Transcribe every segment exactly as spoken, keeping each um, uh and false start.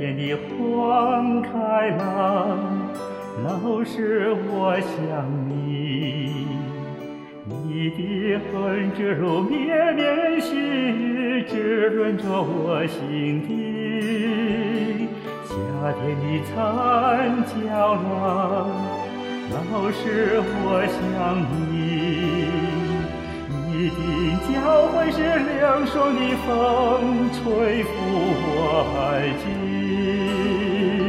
天的花开了，老是我想你。你的恨坠入绵绵细雨，滋润着我心底。夏天的残角了，老是我想你。你的脚会是凉爽的风，吹拂我耳际。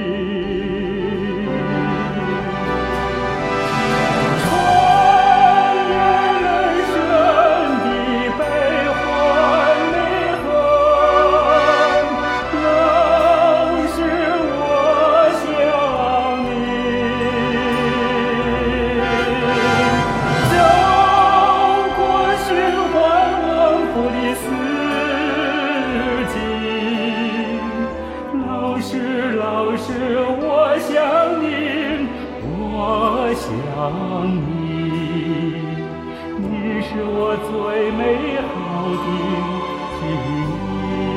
老是我想你，我想你，你是我最美好的记忆。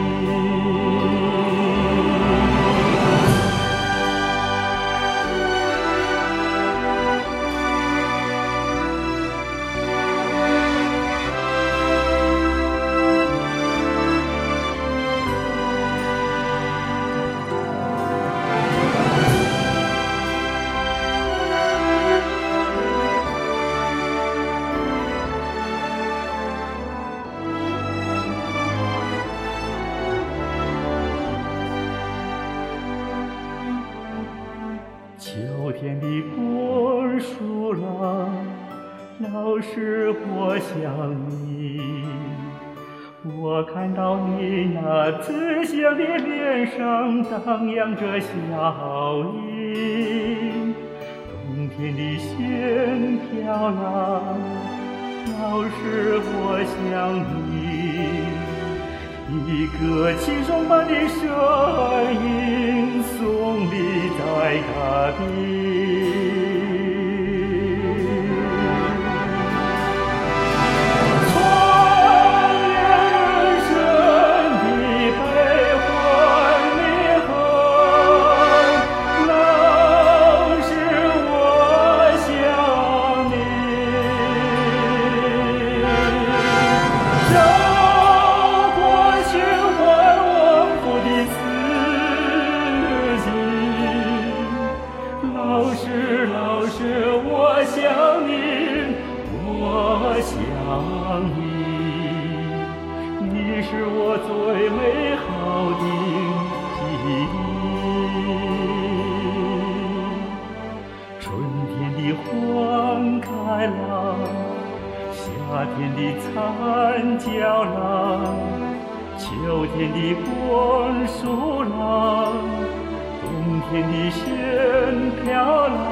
秋天的果熟了，老是我想你。我看到你那慈祥的脸上荡漾着笑意。冬天的线飘了，老是我想你。一个轻松般的声音送你在大地。穿越人生的悲欢离合，老是我想你。老是老是我想你，我想你，你是我最美好的记忆。春天的花开了，夏天的残角了，秋天的果熟了，冬天的线飘了。